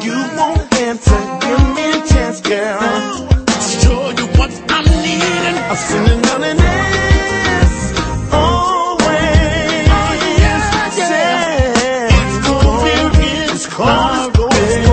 you won't answer, give me a chance, girl. Show you what I'm needing. I'm sending down an S, always. Oh, yes, yeah. It's cold, It's cold,